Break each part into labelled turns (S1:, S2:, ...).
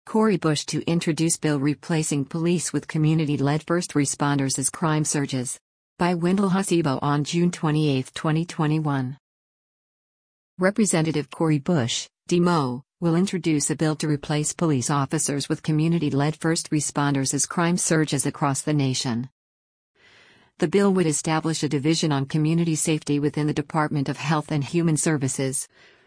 S1: Cori Bush to introduce bill replacing police with community-led first responders as crime surges. By Wendell Hasebo on June 28, 2021. Representative Cori Bush, Mo, will introduce a bill to replace police officers with community-led first responders as crime surges across the nation. The bill would establish a division on community safety within the Department of Health and Human Services,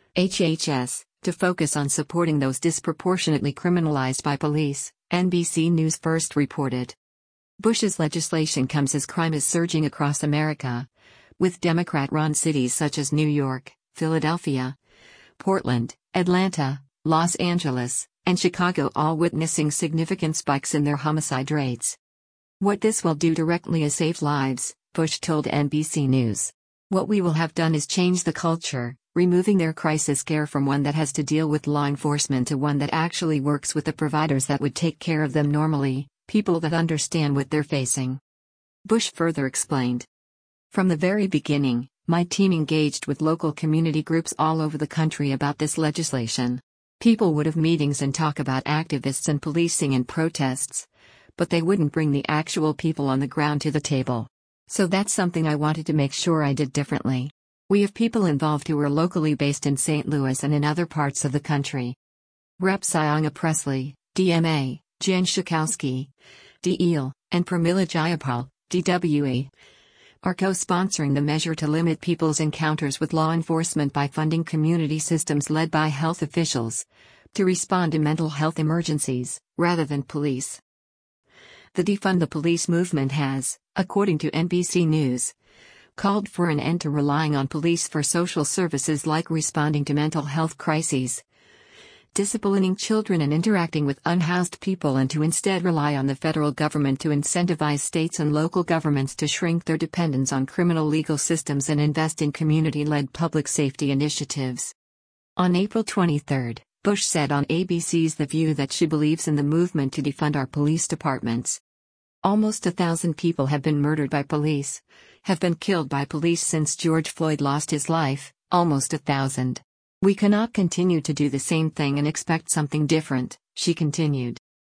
S1: HHS, to focus on supporting those disproportionately criminalized by police, NBC News first reported. Bush's legislation comes as crime is surging across America, with Democrat-run cities such as New York, Philadelphia, Portland, Atlanta, Los Angeles, and Chicago all witnessing significant spikes in their homicide rates. What this will do directly is save lives, Bush told NBC News. What we will have done is change the culture, removing their crisis care from one that has to deal with law enforcement to one that actually works with the providers that would take care of them normally, people that understand what they're facing. Bush further explained. From the very beginning, my team engaged with local community groups all over the country about this legislation. People would have meetings and talk about activists and policing and protests, but they wouldn't bring the actual people on the ground to the table. So that's something I wanted to make sure I did differently. We have people involved who are locally based in St. Louis and in other parts of the country. Rep. Syanga Presley, DMA, Jen Schakowsky, DEAL, and Pramila Jayapal, DWE, are co-sponsoring the measure to limit people's encounters with law enforcement by funding community systems led by health officials to respond to mental health emergencies, rather than police. The Defund the Police movement has, according to NBC News, called for an end to relying on police for social services like responding to mental health crises, disciplining children and interacting with unhoused people, and to instead rely on the federal government to incentivize states and local governments to shrink their dependence on criminal legal systems and invest in community-led public safety initiatives. On April 23, Bush said on ABC's The View that she believes in the movement to defund our police departments. Almost 1,000 people have been murdered by police, have been killed by police since George Floyd lost his life, almost 1,000. We cannot continue to do the same thing and expect something different, she continued.